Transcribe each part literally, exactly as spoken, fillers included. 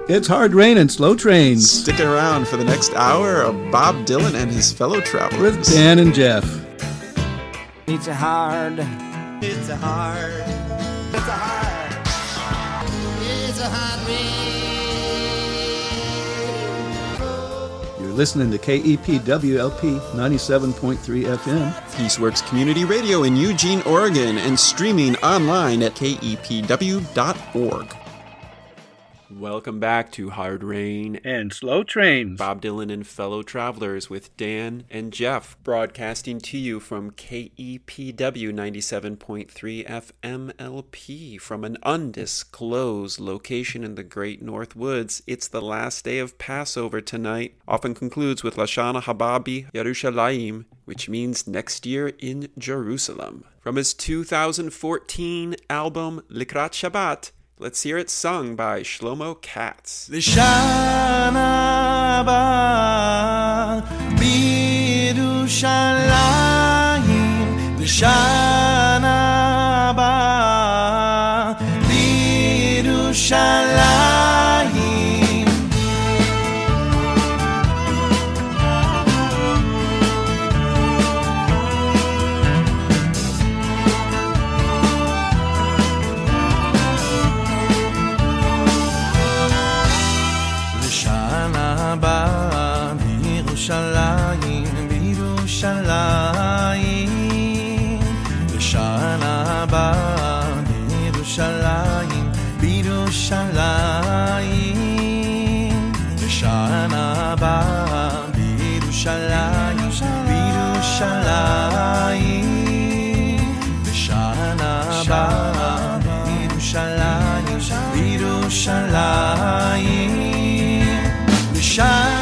It's Hard Rain and Slow Trains. Stick around for the next hour of Bob Dylan and his fellow travelers. With Dan and Jeff. It's a hard. It's a hard. It's a hard. It's a hard rain. You're listening to K E P W L P ninety-seven point three F M. Peaceworks Community Radio in Eugene, Oregon, and streaming online at K E P W dot org. Welcome back to Hard Rain and Slow Trains. Bob Dylan and fellow travelers with Dan and Jeff, broadcasting to you from K E P W ninety-seven point three F M L P from an undisclosed location in the Great North Woods. It's the last day of Passover tonight, often concludes with Lashana Hababi Yerushalayim, which means next year in Jerusalem. From his two thousand fourteen album Likrat Shabbat, let's hear it sung by Shlomo Katz. L'shana haba b'Yerushalayim, l'shana haba b'Yerushalayim. B'Yerushalayim, B'Yerushalayim, l'shana haba b'Yerushalayim, B'Yerushalayim, l'shana haba b'Yerushalayim, B'Yerushalayim, l'shana haba b'Yerushalayim, B'Yerushalayim, l'shana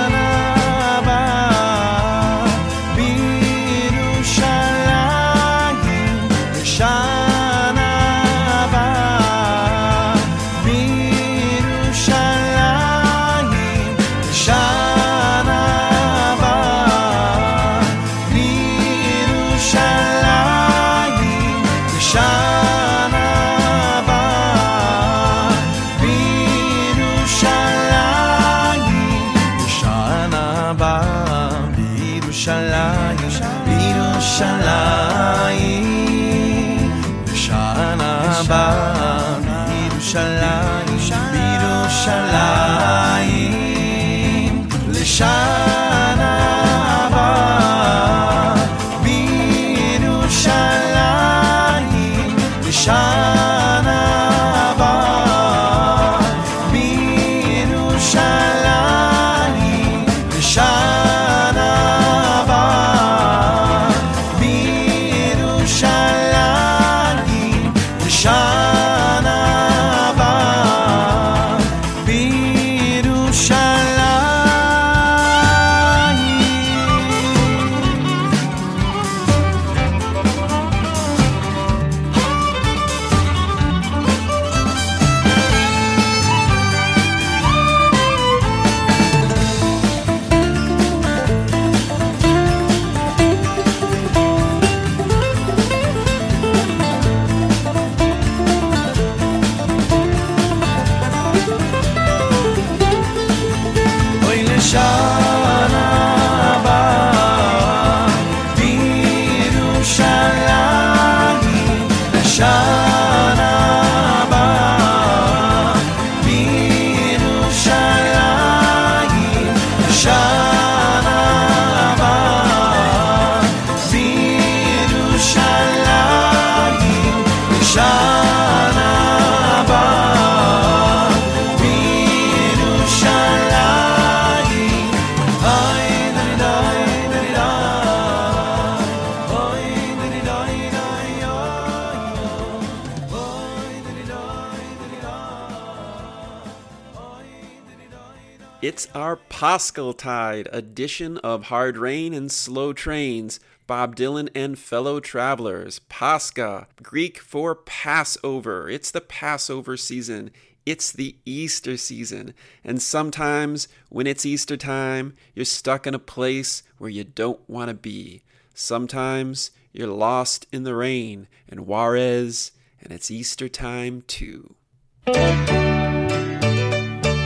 It's our Paschaltide edition of Hard Rain and Slow Trains. Bob Dylan and fellow travelers. Pascha, Greek for Passover. It's the Passover season. It's the Easter season. And sometimes when it's Easter time, you're stuck in a place where you don't want to be. Sometimes you're lost in the rain in Juarez, and it's Easter time too.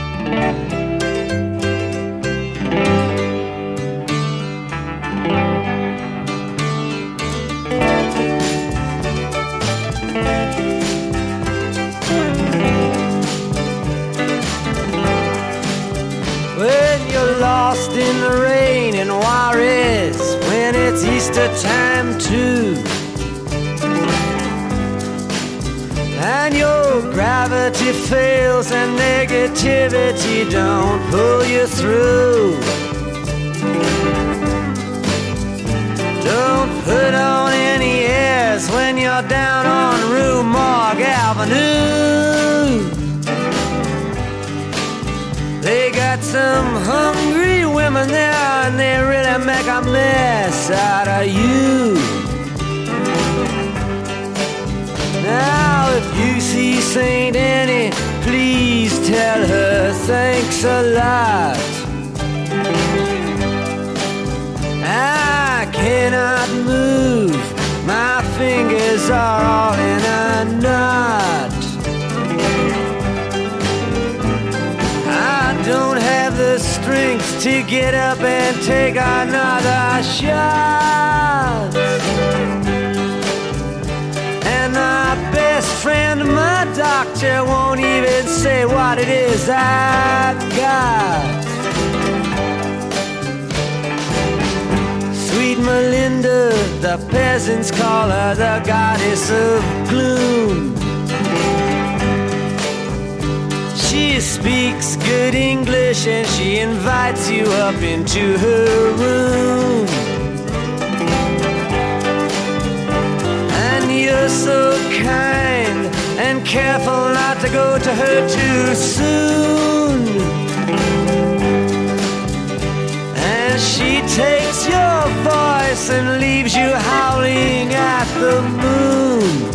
Lost in the rain in Juarez when it's Easter time too, and your gravity fails and negativity don't pull you through. Don't put on any airs when you're down on Rue Morgue Avenue. They got some hungry women there, and they really make a mess out of you. Now, if you see Saint Annie, please tell her thanks a lot. I cannot move, my fingers are all in a knot. I don't have the strength to get up and take another shot. And my best friend, my doctor, won't even say what it is I've got. Sweet Melinda, the peasants call her the goddess of gloom. She speaks good English and she invites you up into her room. And you're so kind and careful not to go to her too soon. And she takes your voice and leaves you howling at the moon.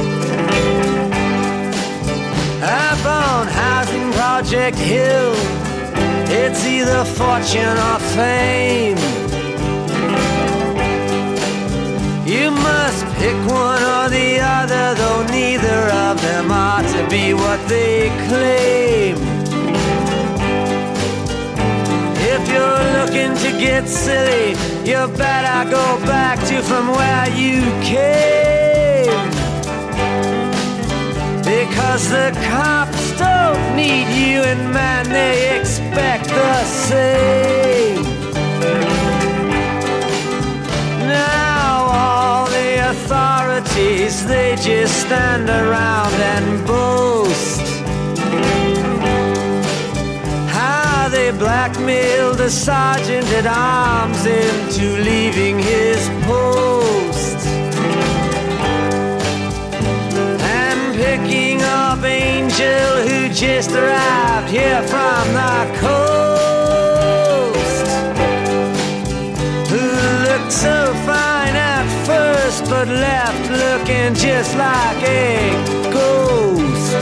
Up on Housing Project Hill, it's either fortune or fame. You must pick one or the other, though neither of them ought to be what they claim. If you're looking to get silly, you better go back to from where you came. Because the cops don't need you, and man, they expect the same. Now all the authorities, they just stand around and boast how they blackmailed the sergeant at arms into leaving his post. Picking up Angel, who just arrived here from the coast, who looked so fine at first but left looking just like a ghost.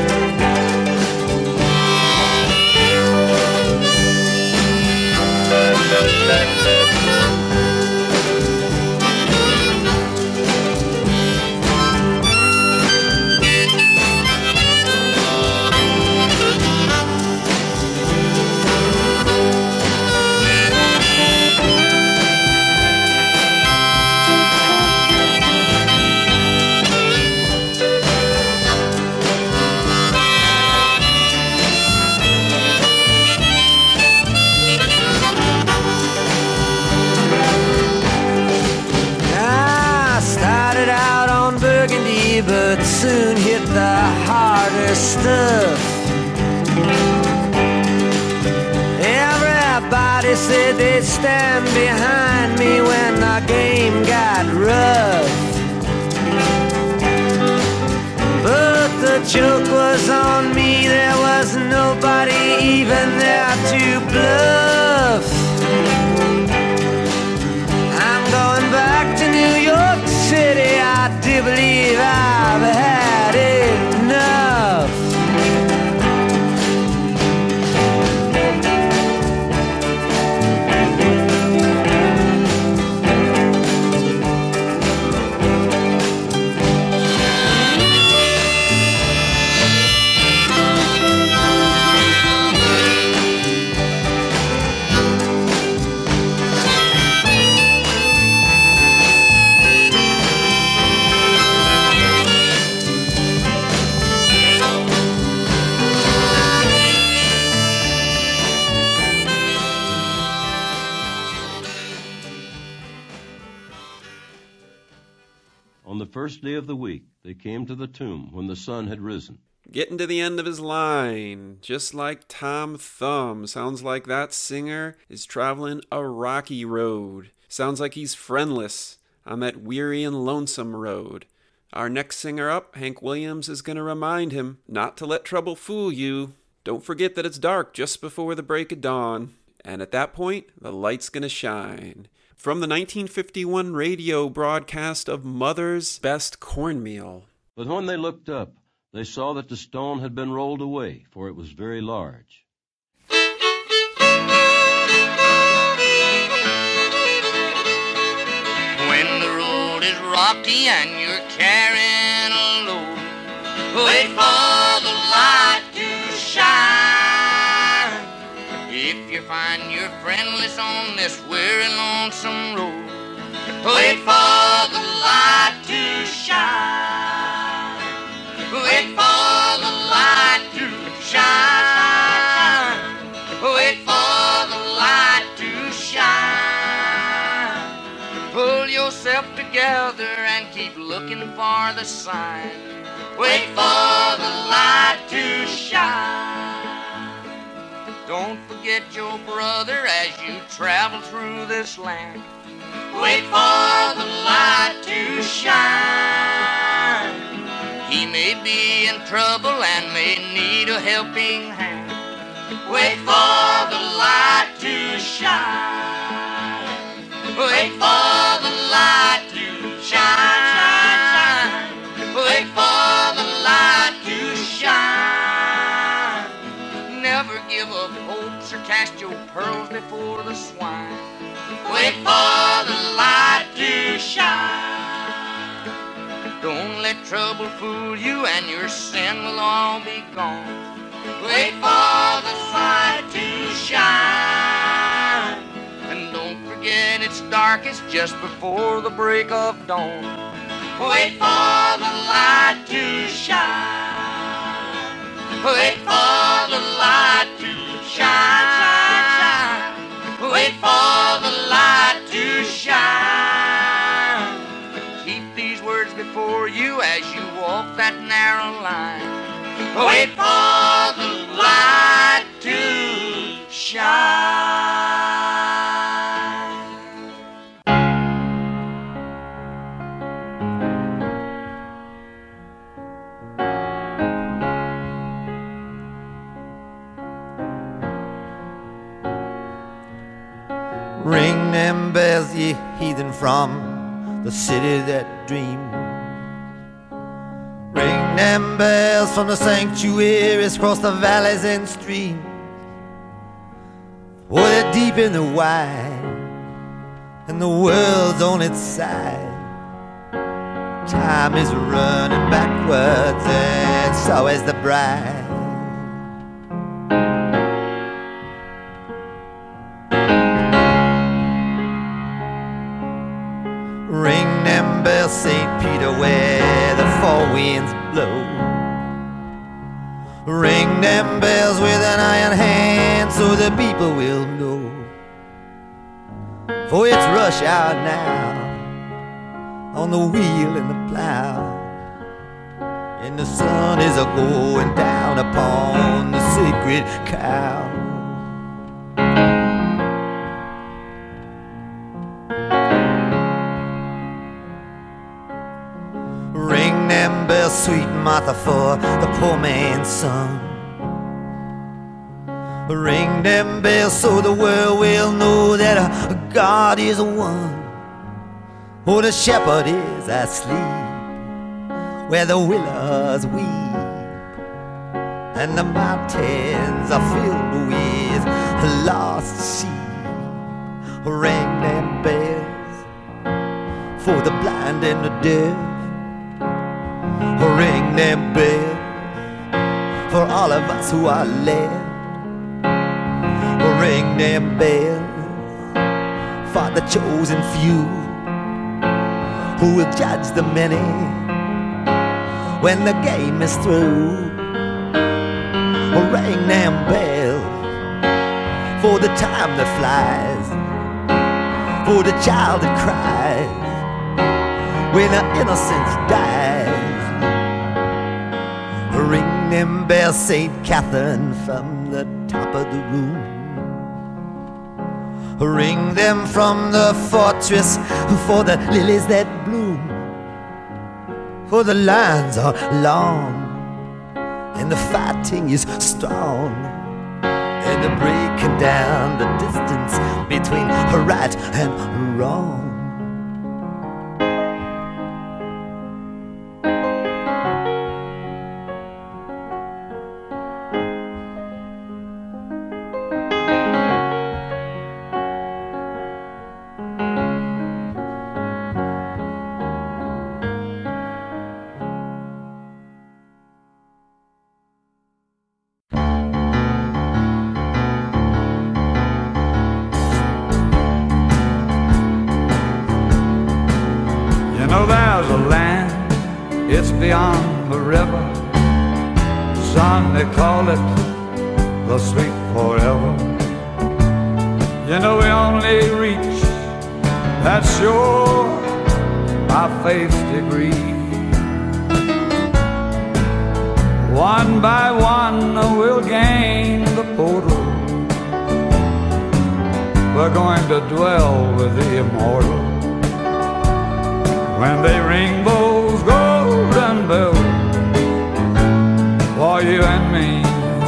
But soon hit the harder stuff. Everybody said they'd stand behind me when the game got rough. But the joke was on me, there was nobody even there to bluff. I'm going back to New York City, I do believe I've had enough. first day of the week, they came to the tomb when the sun had risen. Getting to the end of his line, just like Tom Thumb. Sounds like that singer is traveling a rocky road. Sounds like he's friendless on that weary and lonesome road. Our next singer up, Hank Williams, is going to remind him not to let trouble fool you. Don't forget that it's dark just before the break of dawn. And at that point, the light's going to shine. From the nineteen fifty-one radio broadcast of Mother's Best Cornmeal. But when they looked up, they saw that the stone had been rolled away, for it was very large. When the road is rocky and you're carrying a load, wait for the light to shine. If you find you're friendless on this weary, lonesome road, wait for the light to shine. Wait for the light to shine. Wait for the light to shine. Pull yourself together and keep looking for the sign. Wait for the light to shine. Don't forget your brother as you travel through this land. Wait for the light to shine. He may be in trouble and may need a helping hand. Wait for the light to shine. Wait for the light to shine. Wait for the light to shine. Never give up hopes or cast your pearls before the swine. Wait for the light to shine. Don't let trouble fool you and your sin will all be gone. Wait for the light to shine. And don't forget it's darkest just before the break of dawn. Wait for the light to shine. Wait for the light to shine. Wait for the light to shine. Keep these words before you as you walk that narrow line. Wait for the light to shine. Ring them bells, ye heathen, from the city that dreams. Ring them bells from the sanctuaries across the valleys and streams. Oh, they're deep in the wide, and the world's on its side. Time is running backwards, and so is the bride. Ring them bells, Saint Peter, where the four winds blow. Ring them bells with an iron hand so the people will know. For it's rush hour now, on the wheel and the plow, and the sun is a-going down upon the sacred cow. Ring them bells, sweet Martha, for the poor man's son. Ring them bells so the world will know that a God is one. Oh, the shepherd is asleep where the willows weep, and the mountains are filled with lost sheep. Ring them bells for the blind and the deaf. Ring them bells for all of us who are left. Ring them bells for the chosen few who will judge the many when the game is through. Ring them bells for the time that flies, for the child that cries when our innocence dies. Ring them bells, Saint Catherine, from the top of the room. Ring them from the fortress for the lilies that bloom. For the lines are long and the fighting is strong, and they're breaking down the distance between right and wrong. Beyond the river, son, they call it the sweet forever. You know we only reach that shore by faith's degree. One by one we'll gain the portal. We're going to dwell with the immortal. When they ring those golden bells for you and me,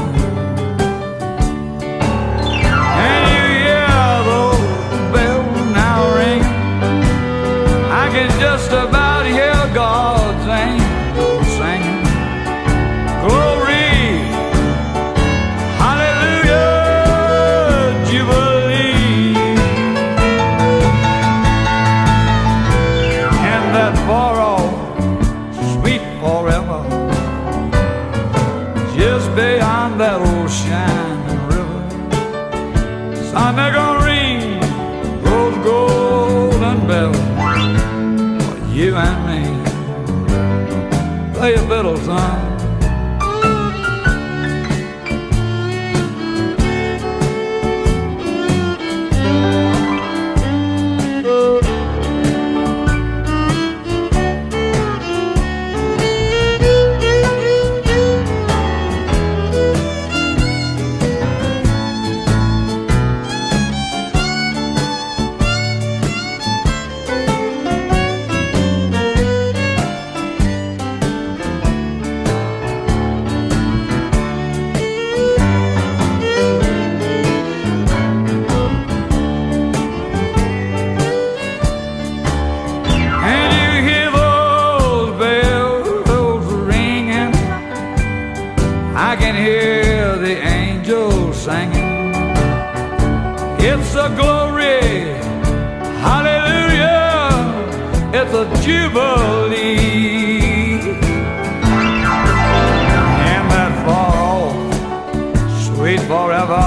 and you hear those bells now ring, I can just about hear God's angels singing, glory, hallelujah, jubilee. And that far off sweet forever, just beyond that old shining river, son, they're gonna ring those golden bells for you and me. Play a fiddle, son. It's a glory, hallelujah, it's a jubilee. And that far off, sweet forever,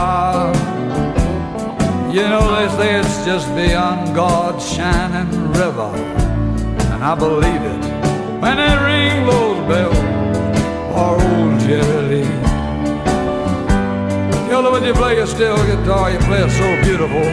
you know they say it's just beyond God's shining river. And I believe it when they ring those bells for old Jerry Lee. You know, when you play a steel guitar, you play it so beautiful.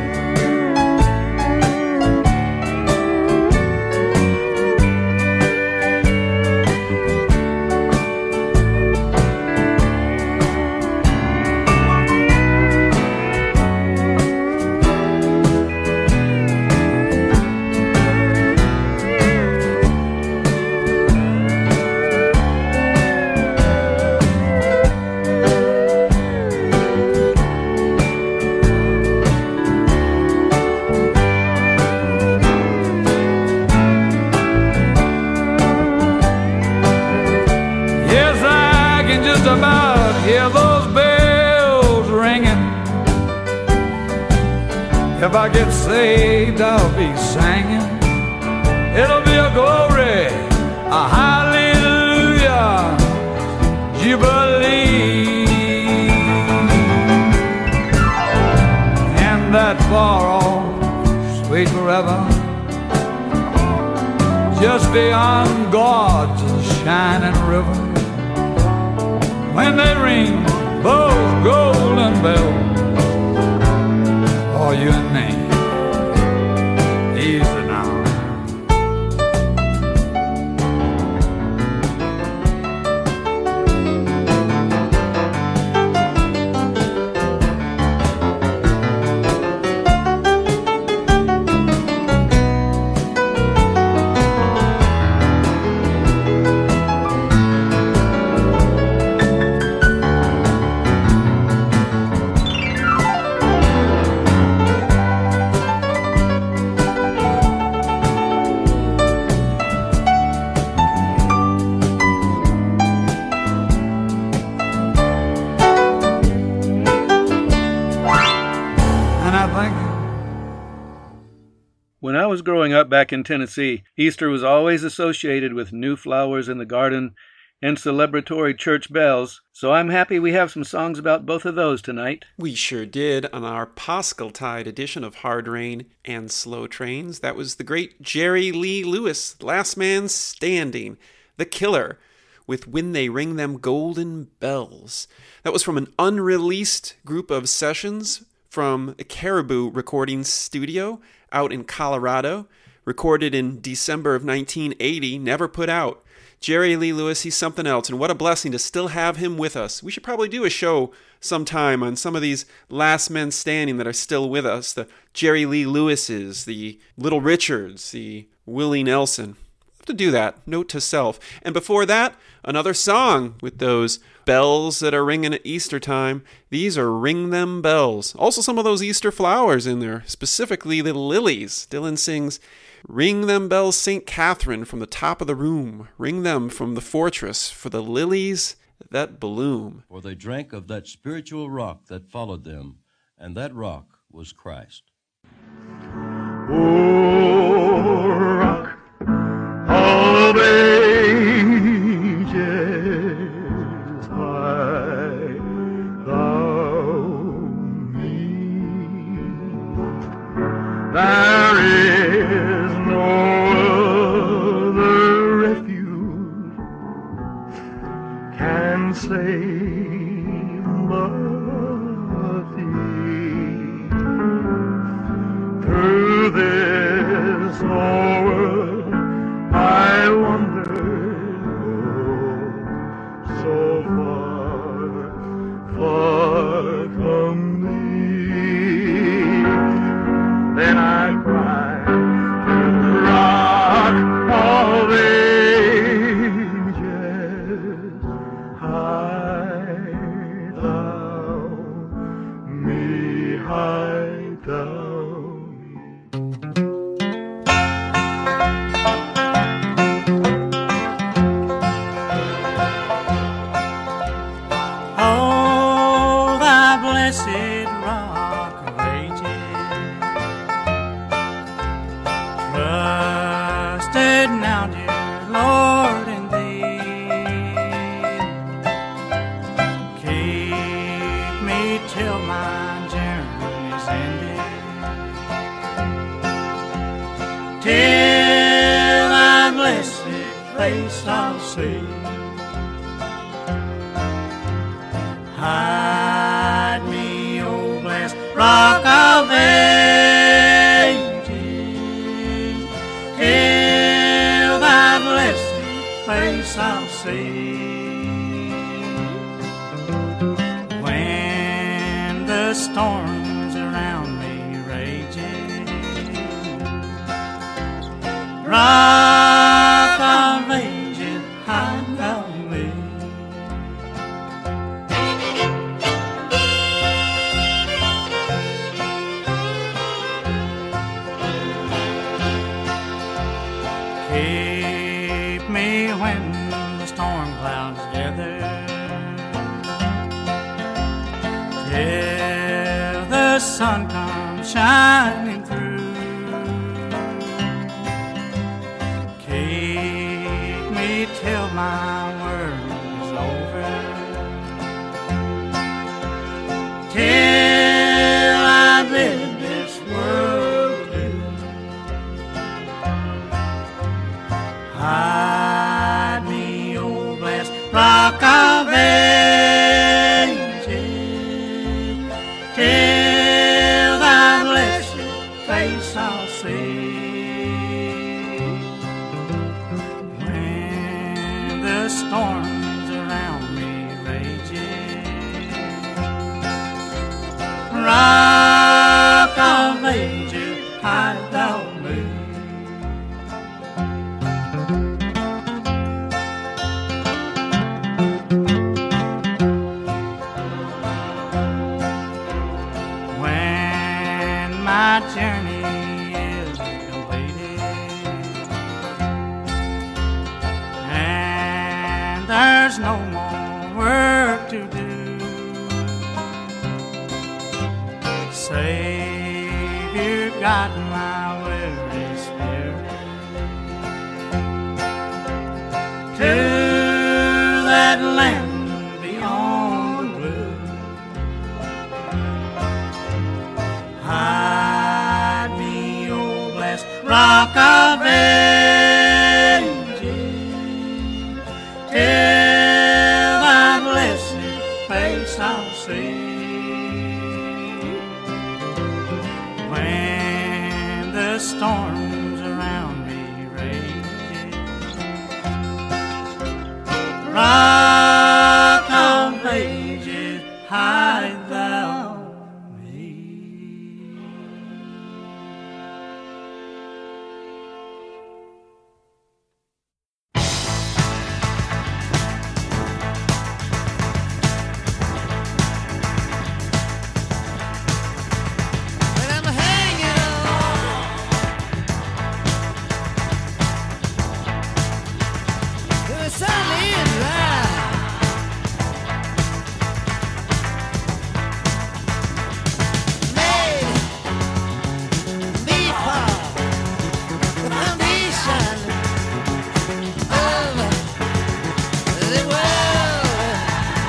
About hear those bells ringing. If I get saved, I'll be singing. It'll be a glory, a hallelujah, jubilee. And that far off, sweet forever, just beyond God's shining river. When they ring those golden bells for you and me, easy now. I was growing up back in Tennessee, Easter was always associated with new flowers in the garden and celebratory church bells, so I'm happy we have some songs about both of those tonight. We sure did on our Paschaltide edition of Hard Rain and Slow Trains. That was the great Jerry Lee Lewis, Last Man Standing, The Killer, with When They Ring Them Golden Bells. That was from an unreleased group of sessions from a Caribou recording studio out in Colorado, recorded in December of nineteen eighty, never put out. Jerry Lee Lewis, he's something else, and what a blessing to still have him with us. We should probably do a show sometime on some of these last men standing that are still with us, the Jerry Lee Lewises, the Little Richards, the Willie Nelson. We'll have to do that, note to self. And before that, another song with those bells that are ringing at Easter time. These are Ring Them Bells. Also some of those Easter flowers in there, specifically the lilies. Dylan sings, Ring them bells, Saint Catherine, from the top of the room. Ring them from the fortress for the lilies that bloom. For they drank of that spiritual rock that followed them, and that rock was Christ. O rock of ages, high thou me. There is no other refuge can save but thee. Through this hour I wandered, oh, so far, far from thee. Then I cried to the rock of ages, hide thou me, hide thou me. Oh, thy blessed rock of ages, trusted now, dear Lord, in thee. Keep me till my journey's ended, till thy blessed face I'll see. Hide me, O blessed rock of ages, till thy blessed face I'll see. When the storms around me raging, rock of ages, hide thou me. Keep me when the storm clouds gather, till the sun comes shining through. Keep me till my work is over, till I bid this world adieu. Hide me, O blessed rock of ages, till thy blessed face I'll see. When the storms around me raging, rock of ages, hide thou me. When my journey is completed and there's no more work to do, Savior, guide my weary that land beyond the blue. Hide me, oh blessed rock of ages, till thy blessed face I'll see. When the storms around me rage, rock of ages, hide thou me. When I'm hanging on to a solid rock, made me for the foundation of the world,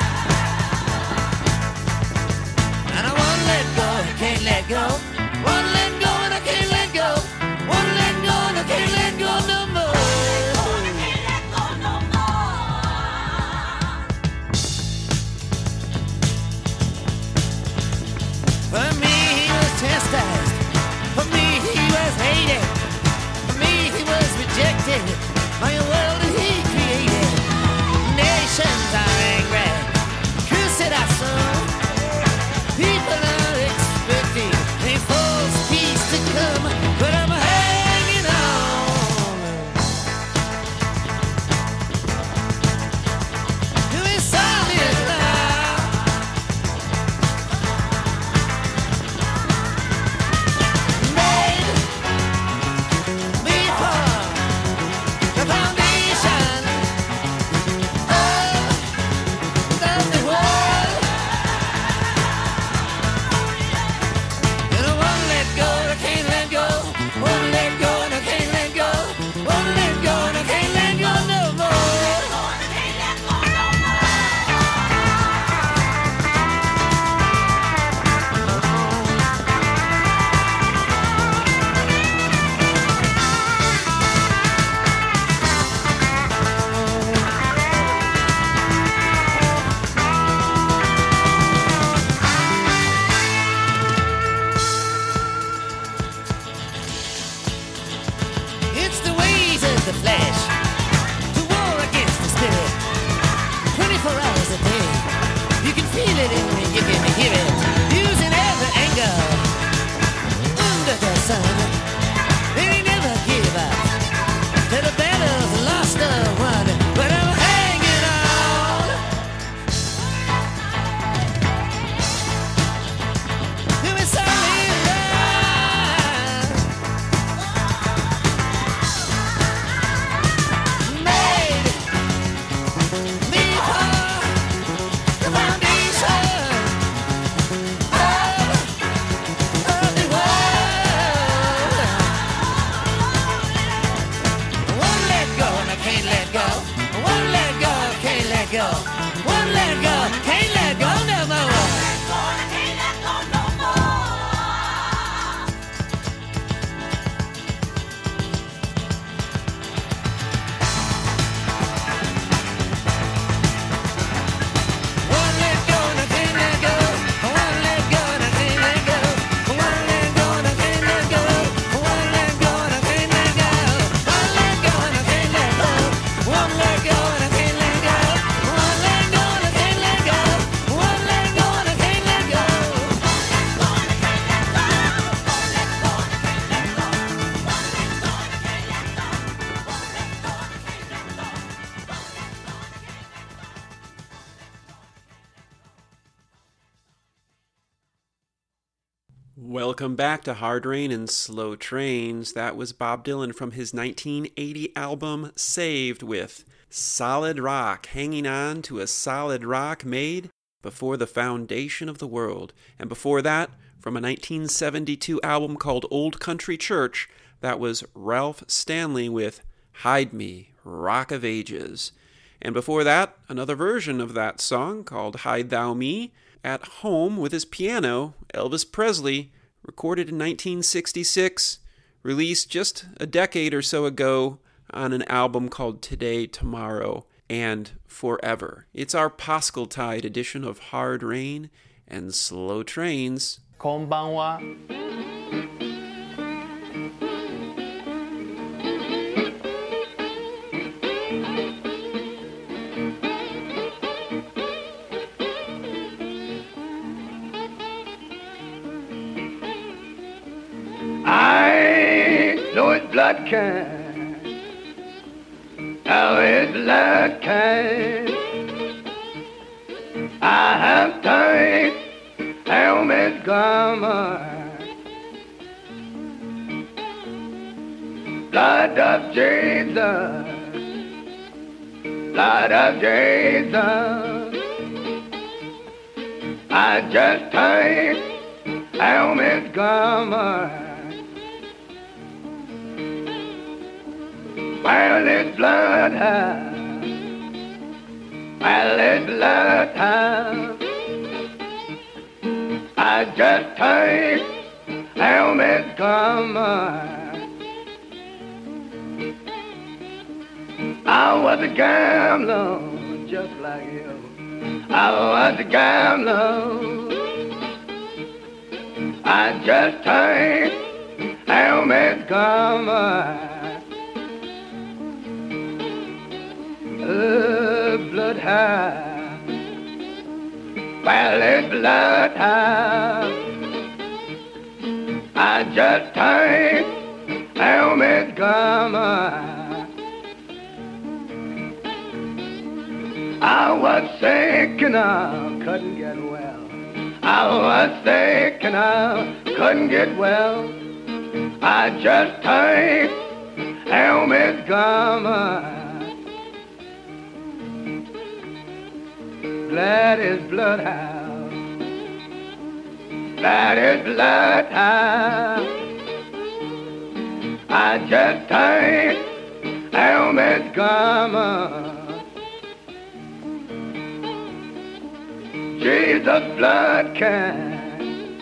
and I won't let go, can't let go, won't let go, and I can't let go, won't let go, and I can't let go no more. For me he was chastised, for me he was hated, for me he was rejected by a world that he created. Nations are angry, cursed our soul. People are expecting a false peace to come, but I'm hanging on to a solid rock. Made me for the foundation of the world, and I won't let go, I can't let go, won't let go, and I can't let go, won't let go, and I can't let go no more. It's the ways of the flesh to war against the spirit. twenty-four hours a day, you can feel it in me, you can hear it. Using every angle under the sun. They never give up till the battle's lost or won. But I'm hanging on to a solid rock. Made me for the foundation of, of the world. I won't let go, and I can't let go. I won't let go, can't let go. Won't let go, can't let go no more. Won't let go, and I can't let go. I won't let go, and I can't let go. I won't let go, and I can't let go. I won't let go, and I can't let go. Won't let go, and I can't let go. Won't let go, and I can't let go. Won't let go, and I can't let go. Won't let go, and I can't let go. Welcome back to Hard Rain and Slow Trains. That was Bob Dylan from his nineteen eighty album Saved with Solid Rock, hanging on to a solid rock made before the foundation of the world. And before that, from a nineteen seventy-two album called Old Country Church, that was Ralph Stanley with Hide Me, Rock of Ages. And before that, another version of that song called Hide Thou Me. At home with his piano, Elvis Presley, recorded in nineteen sixty-six, released just a decade or so ago on an album called Today, Tomorrow, and Forever. It's our Paschaltide edition of Hard Rain and Slow Trains. Konbanwa. I know it's blood kind. Oh, it's blood kind. I have tight helmet garment. Blood of Jesus. Blood of Jesus. I just tight helmet garment. Well, it's bloodhound. Well, it's bloodhound. I just take helmet garment. I was a gambler, just like you. I was a gambler. I just take helmet garment. Uh, bloodhound, well, it's bloodhound. I just take helmet garment. I was sick and I couldn't get well. I was sick and I couldn't get well. I just take helmet garment. That is bloodhound. That is bloodhound. I just take helmet garment. Jesus blood can.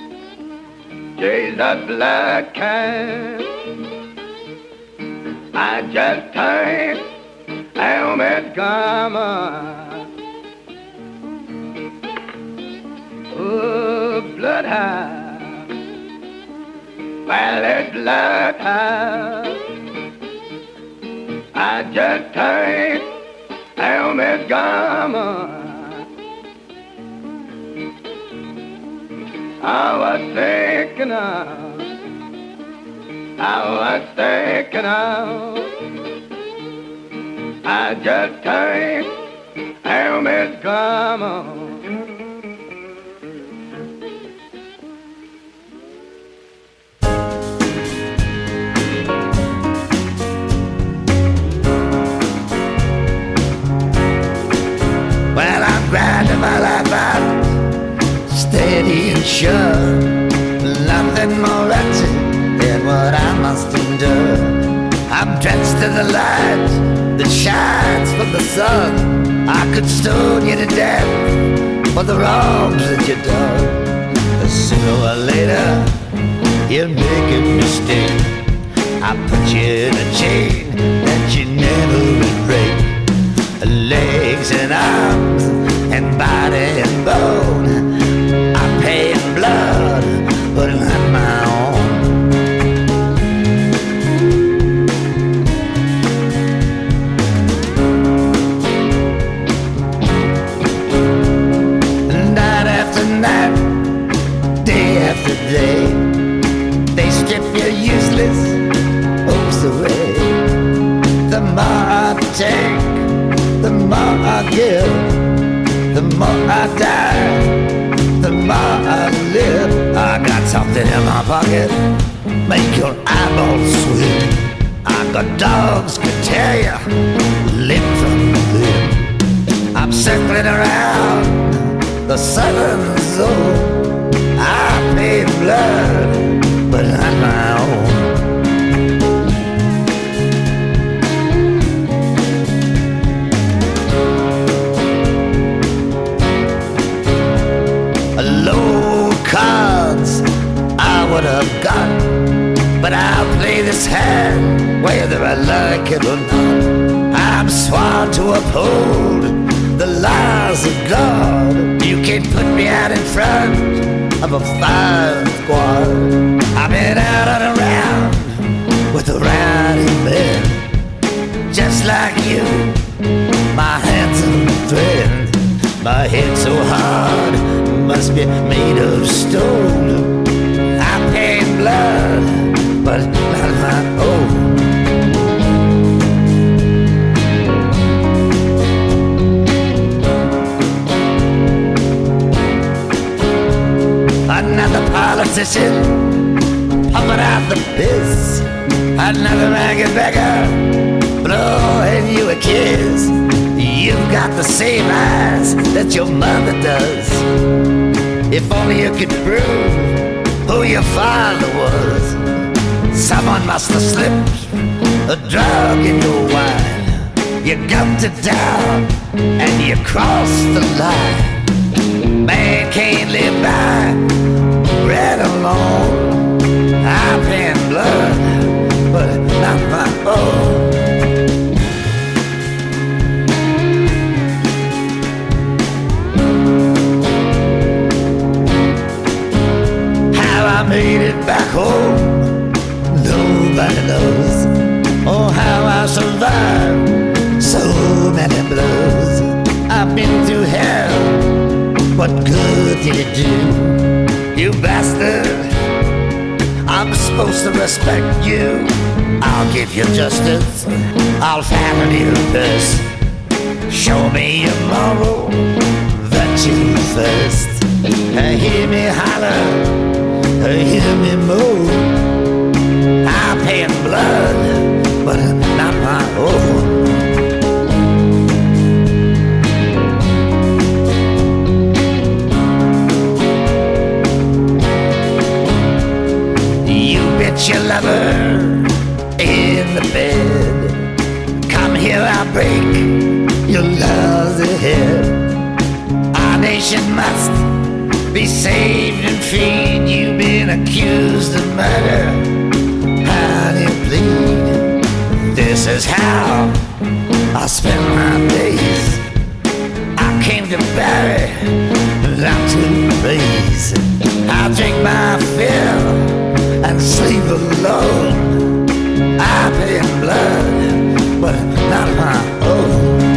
Jesus blood can. I just take helmet garment. Oh, bloodhound, well, it's bloodhound. I just take helmet garment. I was thinking of, I was thinking of, I just take helmet garment. Grinding my life out, steady and sure. Nothing more wretched than what I must endure. I'm drenched to the light that shines from the sun. I could stone you to death for the wrongs that you've done. But sooner or later, you'll make a mistake. I put you in a chain that you never would break. Legs and arms and body and bone, I pay in blood, but not my own. Night after night, day after day, they strip your useless hopes away. The more I take, the more I give, the more I die, the more I live. I got something in my pocket, make your eyeballs swim. I got dogs can tear you limb from limb. I'm circling around the southern zone. I pay blood, but not my own. His hand, whether I like it or not. I'm sworn to uphold the laws of God. You can't put me out in front of a fire squad. I've been out and around with a rowdy band, just like you, my handsome friend. My head so hard, must be made of stone. I paid blood, but not my own. Another politician pumping out the piss. Another ragged beggar blowing you a kiss. You've got the same eyes that your mother does. If only you could prove who your father was. Someone must have slipped a drug in your wine. You gumped it down and you crossed the line. Man can't live by bread alone. I'm paying blood, but not my own. How I made it back home, nobody knows. Oh, how I survived so many blows. I've been through hell, what good did it do? You bastard, I'm supposed to respect you. I'll give you justice, I'll fatten your purse. Show me your moral virtue first. Hear me holler, hear me moan. I'm paying blood, but not my own. You bet your lover in the bed. Come here, I'll break your love's head. Our nation must be saved and freed. You've been accused of murder. How do you plead? This is how I spend my days. I came to bury, not to praise. I drink my fill and sleep alone. I pay in blood, but not my own.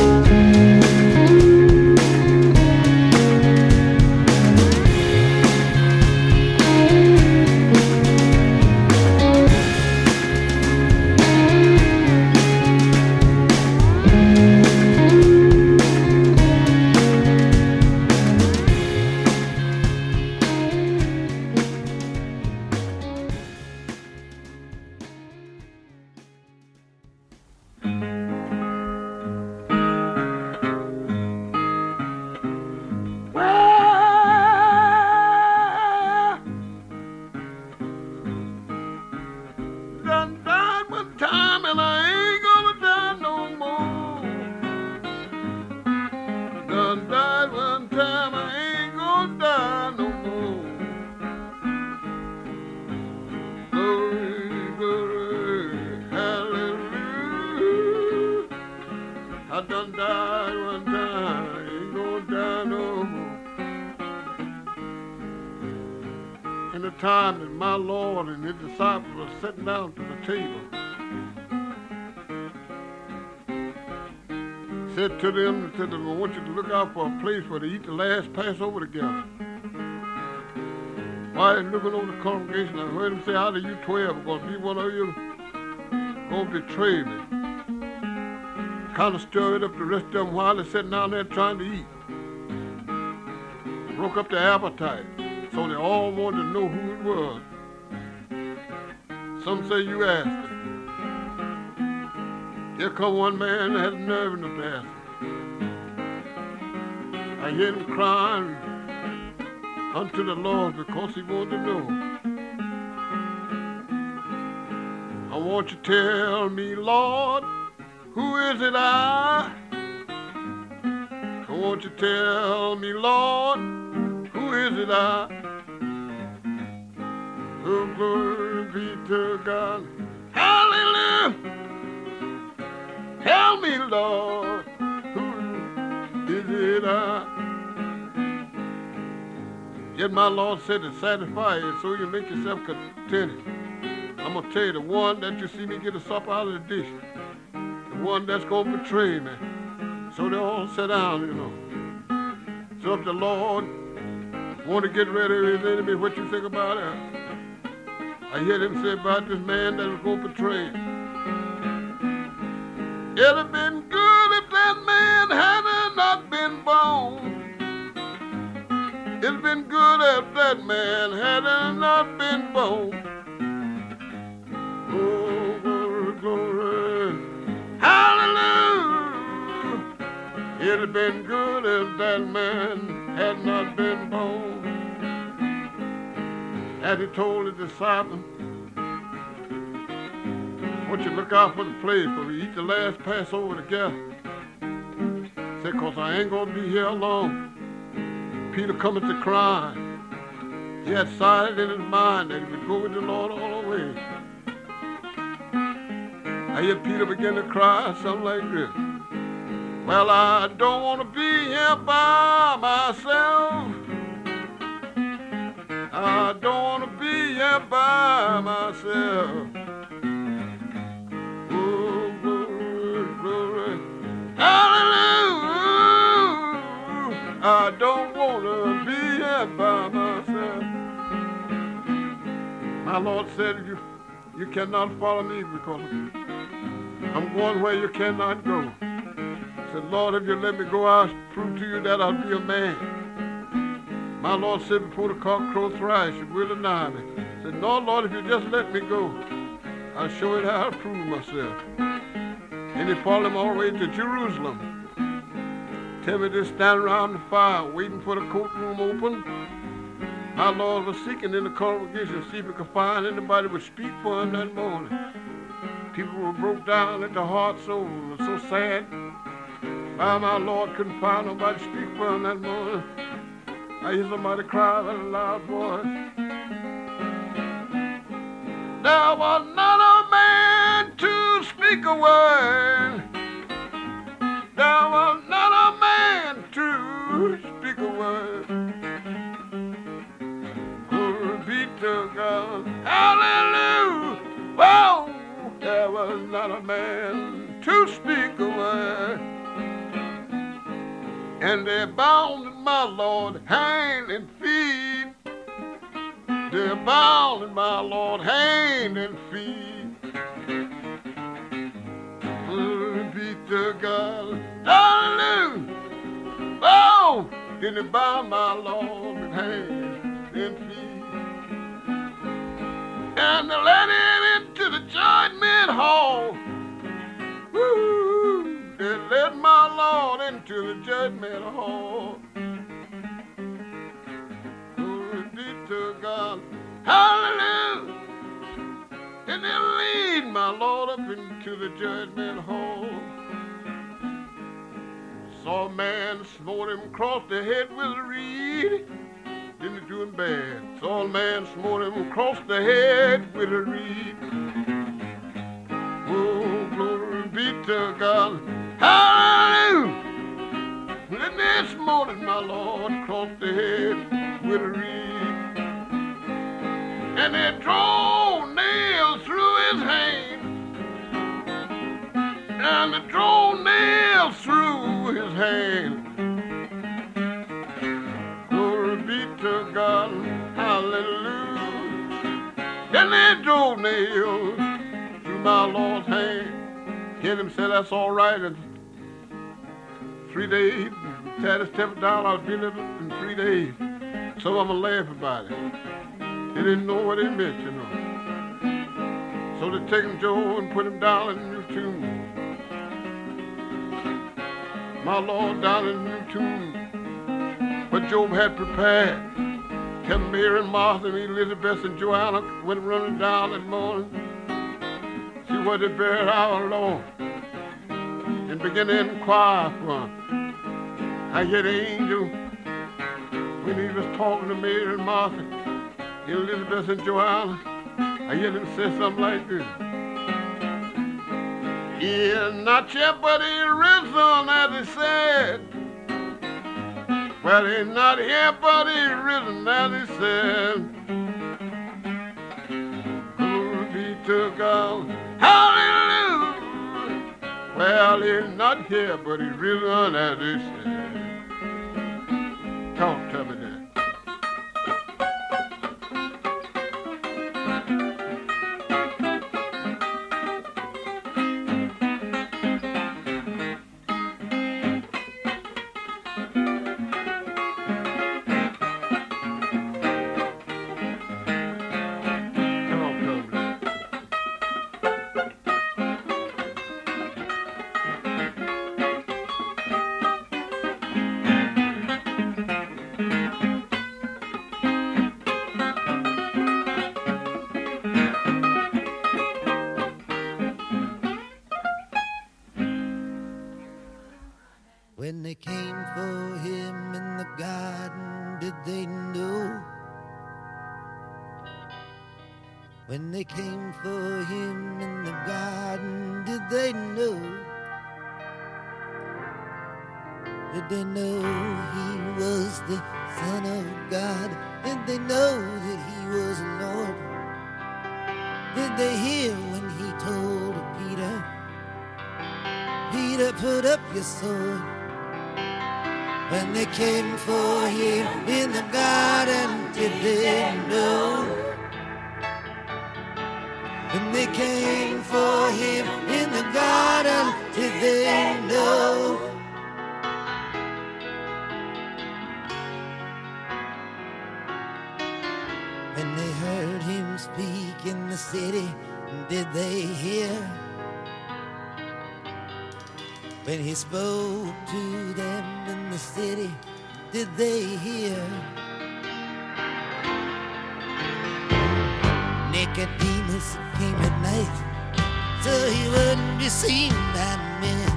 Sitting down to the table, said to them, said, I want you to look out for a place where they eat the last Passover together. While he's looking over the congregation, I heard him say, out of you twelve, going to be one of you going to betray me. Kind of stirred up the rest of them while they're sitting down there trying to eat. Broke up their appetite, so they all wanted to know who it was. Some say you asked him. Here come one man that had the nerve enough to ask him. I hear him crying unto the Lord because he wanted to know. I want you to tell me, Lord, who is it I? I want you to tell me, Lord, who is it I? Oh, glory be to God. Tell me, Lord, who is it I? Yet my Lord said to satisfy you, so you make yourself contented. I'm going to tell you, the one that you see me get a supper out of the dish, the one that's going to betray me. So they all sit down, you know. So if the Lord want to get rid of his enemy, what you think about it? I hear them say about this man that was going to betray him. It'd have been good if that man had not been born. It'd have been good if that man had not been born. Oh, glory, glory, hallelujah. It'd have been good if that man had not been born. As he told his disciples, won't you look out for the place, for we eat the last Passover together. Said, cause I ain't gonna be here long. Peter cometh to cry. He had decided in his mind that he would go with the Lord all the way. I hear Peter begin to cry, something like this. Well, I don't want to be here by myself. I don't want to be here by myself. Oh, glory, glory, hallelujah. I don't want to be here by myself. My Lord said, you, you cannot follow me because I'm going where you cannot go. I said, Lord, if you let me go, I'll prove to you that I'll be a man. My Lord said, before the cock crows thrice, you will deny me. I said, no, Lord, if you just let me go, I'll show you how to prove myself. And he followed him all the way to Jerusalem. Tell me, just stand around the fire, waiting for the courtroom open. My Lord was seeking in the congregation to see if he could find anybody who would speak for him that morning. People were broke down at the heart, so so sad. Why my Lord couldn't find nobody to speak for him that morning. I hear somebody cry with a loud voice. There was not a man to speak a word. There was not a man to speak a word. Glory be to God. Hallelujah. Whoa. There was not a man to speak a word. And they bound my Lord hand and feet. They bound my Lord hand and feet. Glory be to God. Hallelujah. Oh, then they bound my Lord with hand and feet. And they led him into the judgment hall. Woo! They led my Lord into the judgment hall. Glory be to God. Hallelujah. And they lead my Lord up into the judgment hall. Saw a man smote him across the head with a reed. Didn't do him bad. Saw a man smote him across the head with a reed. Oh, glory be to God. Hallelujah! And they smote my Lord across the head with a reed. And they drove nails through his hand. And they drove nails through his hand. Glory be to God. Hallelujah. And they drove nails through my Lord's hand. Hear him say that's all right. And three days, had to step down, I'll be living in three days. Some of them laugh about it. They didn't know what it meant, you know. So they take him Joe and put him down in the new tomb. My Lord down in the new tomb. What Job had prepared. Kept Mary and Martha and Elizabeth and Joanna went running down that morning. See what they buried our Lord. And began to inquire for him. I hear the angel when he was talking to Mary and Martha, Elizabeth and Joanna. I hear them say something like this. He is not yet, but he risen, as he said. Well, he's not here, but he's risen, as he said. Glory be to God. Hallelujah. Well, he's not here, but he's risen, as he said. Talk to me then. When they came for him in the garden, did they know? When they came for him in the garden, did they know? Did they know he was the Son of God? Did they know that he was Lord? Did they hear when he told Peter, Peter, put up your sword? When they came for him in the garden, did they know? When they came for him in the garden, did they know? When they heard him speak in the city, did they hear? When he spoke to them in the city, did they hear? Nicodemus came at night, so he wouldn't be seen by men.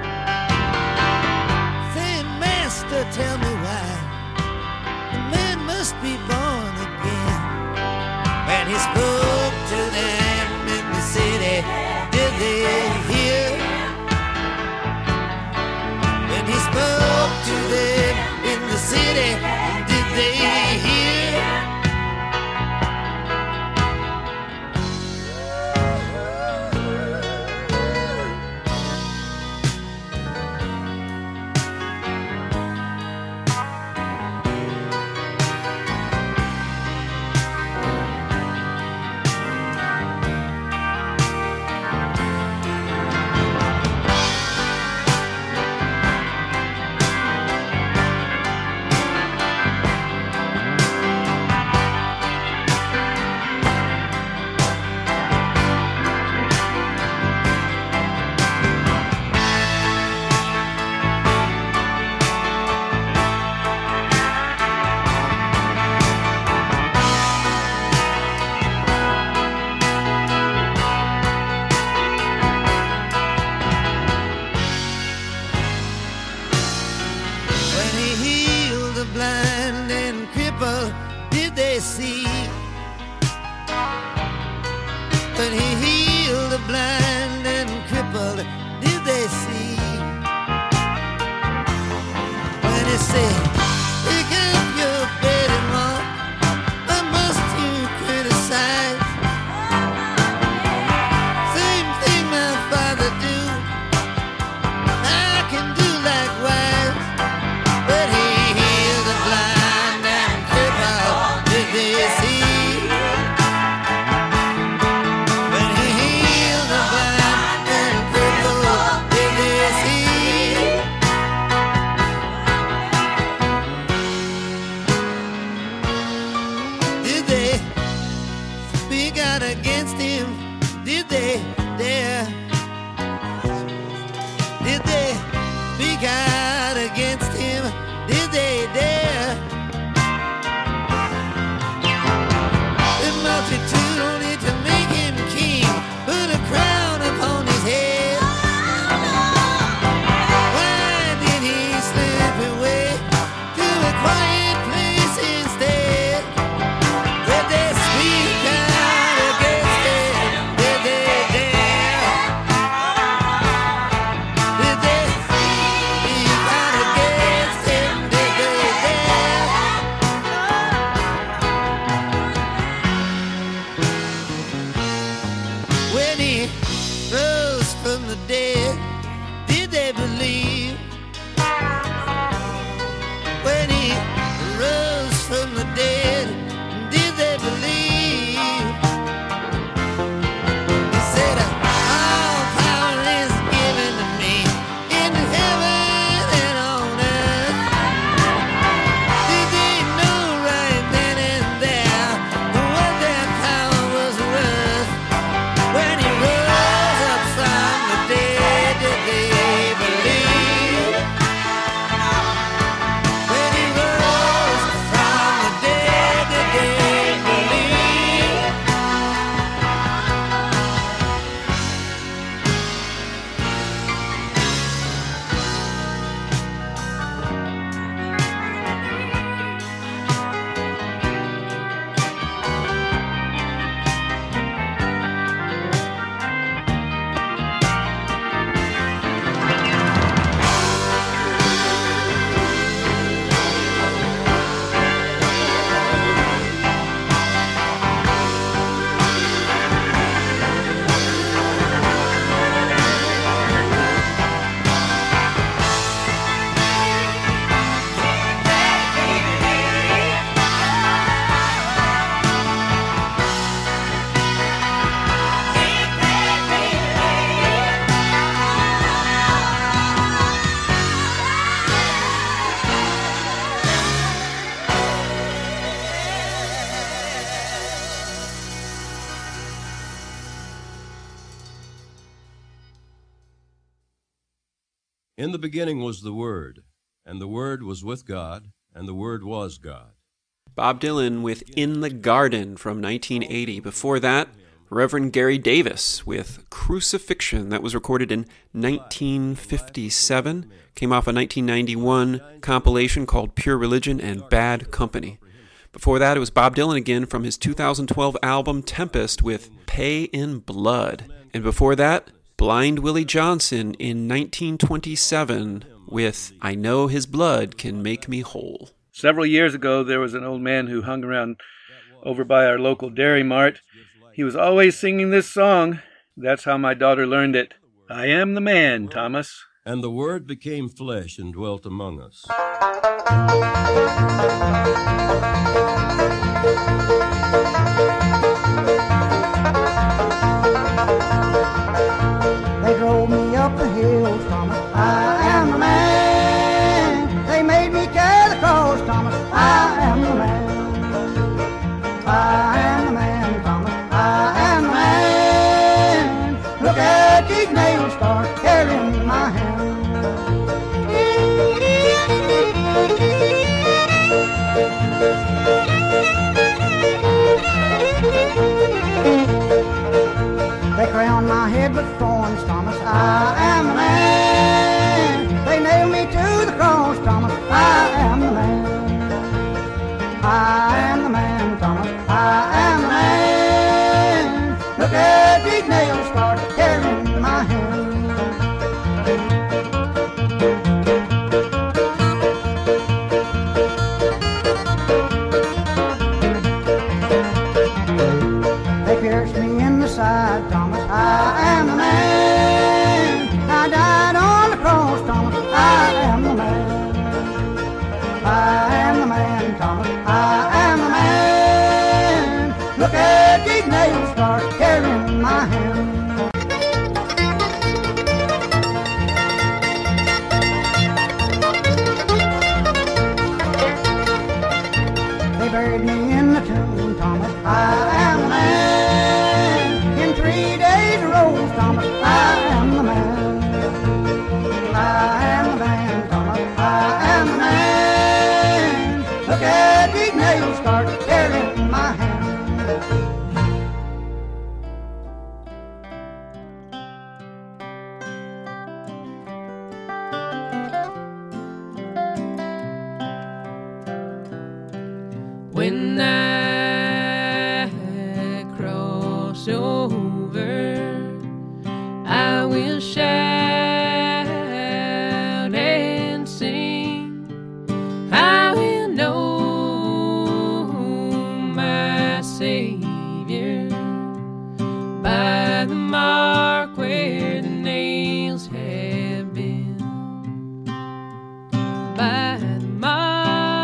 Saying, Master, tell me why the man must be born again. When he spoke to them in the city, did they hear? He spoke to them in the city, did they hear? When he healed the blind and crippled, did they see? When he said, pick up your bed and walk, why must you criticize? Same thing my Father do, I can do likewise. But he healed the blind and crippled, did they see? In the beginning was the Word, and the Word was with God, and the Word was God. Bob Dylan with In the Garden from nineteen eighty. Before that, Reverend Gary Davis with Crucifixion. That was recorded in nineteen fifty-seven. Came off a nineteen ninety-one compilation called Pure Religion and Bad Company. Before that, it was Bob Dylan again from his two thousand twelve album Tempest with Pay in Blood. And before that, Blind Willie Johnson in nineteen twenty-seven with I Know His Blood Can Make Me Whole. Several years ago, there was an old man who hung around over by our local Dairy Mart. He was always singing this song. That's how my daughter learned it. I am the man, Thomas. And the Word became flesh and dwelt among us. They drove me up the hill, Thomas. I am the man. They made me carry the cross, Thomas. I am the man. I am the man, Thomas. I am the man. Look at these nails start carrying my hand. They crown my head with thorns, Thomas. I am the man. They nail me to the cross, Thomas. I am the man. I am the man, Thomas. I am the man. Look at these nails start carrying my hand. They pierced me in the side, Thomas. I am the man. I died on the cross, Thomas. I am the man. I am the man, Thomas. I am the man. Look at these nails start carrying my hand. They buried me in the tomb, Thomas. I am the man. In three days rose, Thomas. I am the man. I am the man, Thomas. I am the man. Look at these nails start carrying my hand. When I cross over, I will shout and sing. I will know my Savior by the mark where the nails have been. By the mark.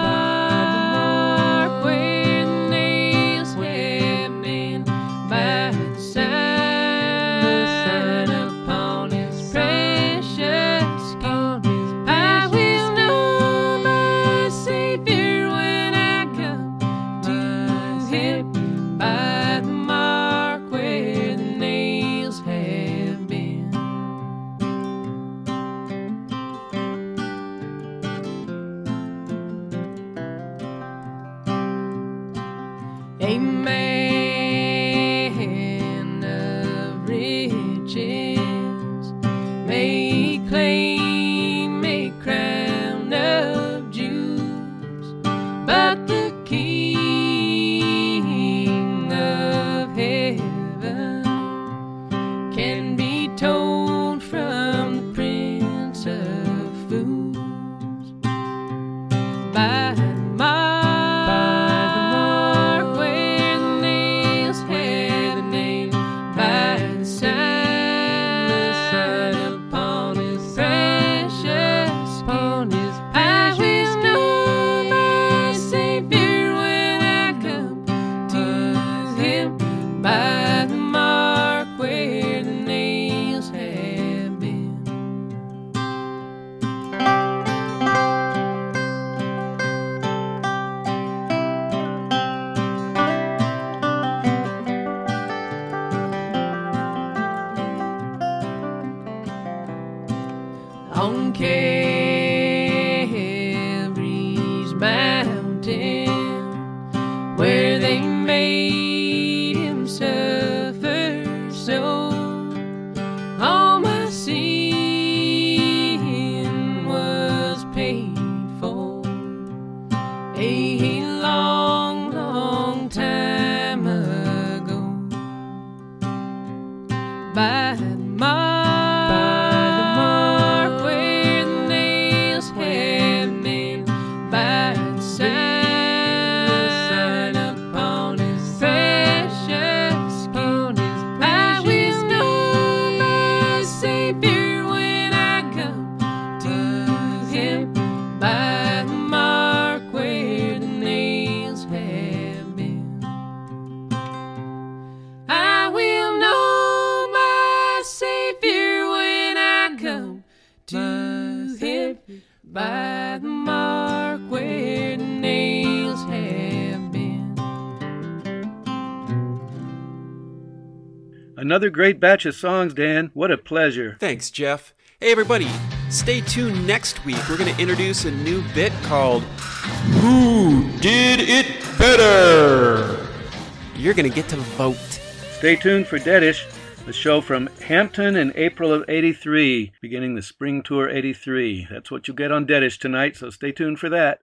A man of riches may claim a crown of jewels, but the King of heaven can be told from the Prince of Fools by the mark. a long, long time ago. By the mark, by the mark where the nails have been, by the sign upon his precious skin, I will know my Savior when I come to him. By the mark where the nails have been, I will know my Savior when I come to him. By the mark where the nails have been. Another great batch of songs, Dan. What a pleasure. Thanks, Jeff. Hey, everybody, stay tuned next week. We're going to introduce a new bit called Who Did It Better? You're going to get to vote. Stay tuned for Deadish, the show from Hampton in April of eighty-three, beginning the spring tour eighty-three. That's what you'll get on Deadish tonight, so stay tuned for that.